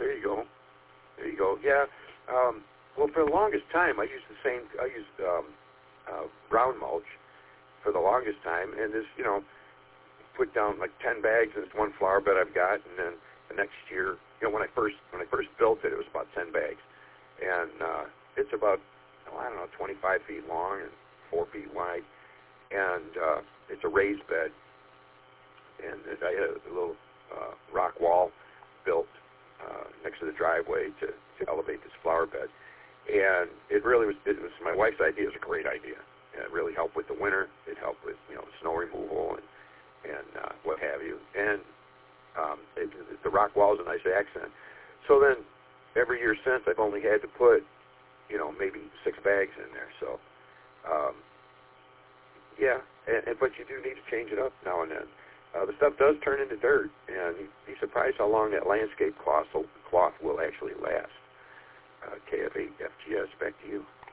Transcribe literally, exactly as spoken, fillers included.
there you go. There you go. Yeah. Um, well, for the longest time, I used the same. I used um, uh, brown mulch for the longest time, and this, you know, put down like ten bags in this one flower bed I've got, and then the next year, you know, when I first when I first built it, it was about ten bags, and uh, it's about oh, I don't know, twenty-five feet long and four feet wide, and uh, it's a raised bed, and I had a little uh, rock wall built uh, next to the driveway to, to elevate this flower bed. And it really was, it was, my wife's idea. It was a great idea. And it really helped with the winter. It helped with, you know, snow removal and, and uh, what have you. And um, it, it, the rock wall is a nice accent. So then every year since, I've only had to put, you know, maybe six bags in there. So, um, yeah, and, and, but you do need to change it up now and then. Uh, the stuff does turn into dirt, and you'd be surprised how long that landscape cloth, cloth will actually last. Uh, K F eight F G S, back to you.